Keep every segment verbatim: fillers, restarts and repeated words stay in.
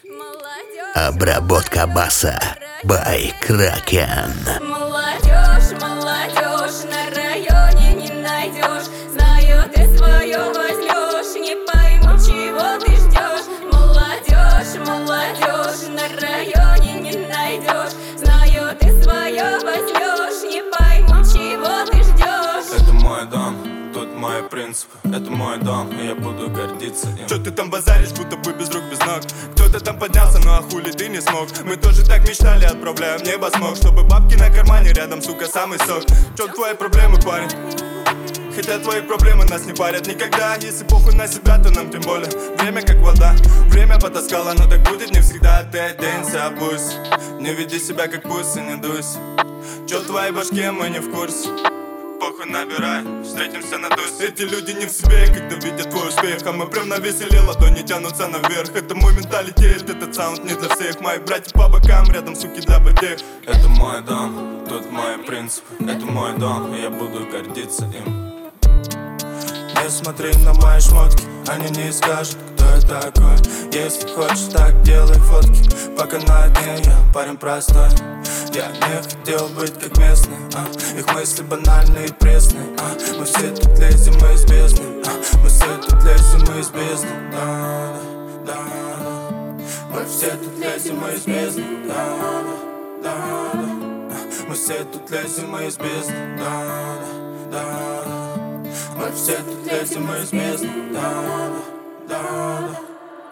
Обработка баса by Kraken. Молодежь, молодежь, на районе не найдешь. Знаю, ты свое возьмешь, не пойму, чего ты ждешь. Молодежь, молодежь, на районе не найдешь. Знаю, ты свое возьмешь, не пойму, чего ты ждешь. Это мой дом, тут мои принципы. Это мой дом, и я буду гордиться им. Чё ты там базаришь, будто бы без рук, без ног? Кто-то там поднялся, ну а хули ты не смог? Мы тоже так мечтали, отправляем в небо смог. Чтобы бабки на кармане, рядом, сука, самый сок. Чё твои проблемы, парень? Хотя твои проблемы нас не парят никогда. Если похуй на себя, то нам тем более. Время как вода, время потаскало, но так будет не всегда. Ты оденься, пусть не веди себя как пусть и не дуйся. Чё в твоей башке, мы не в курсе. Похуй, набирай, встретимся на тусе. Эти люди не в себе, когда видят твой успех. А мы прям на веселе, ладони тянутся наверх. Это мой менталитет, этот саунд не для всех. Мои братья по бокам, рядом суки для потех. Это мой дом, тут мои принципы. Это мой дом, и я буду гордиться им. Не смотри на мои шмотки, они не скажут, кто я такой. Если хочешь, так делай фотки. Пока на дне я парень простой. Я не хотел быть как местные, а. Их мысли банальные и пресные, а. Мы все тут лезем из бездны, а. Мы все тут лезем из бездны, да, да, да. Мы все тут лезем из бездны, да, да, да. Мы все тут лезем из бездны, да, да, да. Мы все тут лезем из бездны, да, да, да.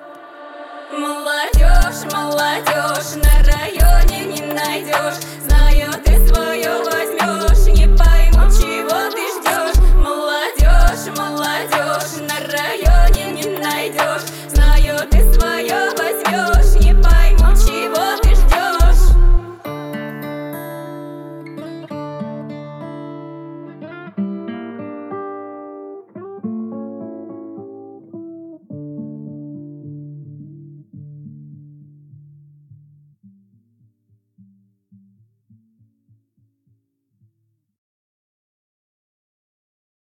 Молодежь, молодежь, на районе не найдешь. Знаю, ты свое возьмешь, не пойму, чего ты ждешь. Молодежь, молодежь, на районе не найдешь.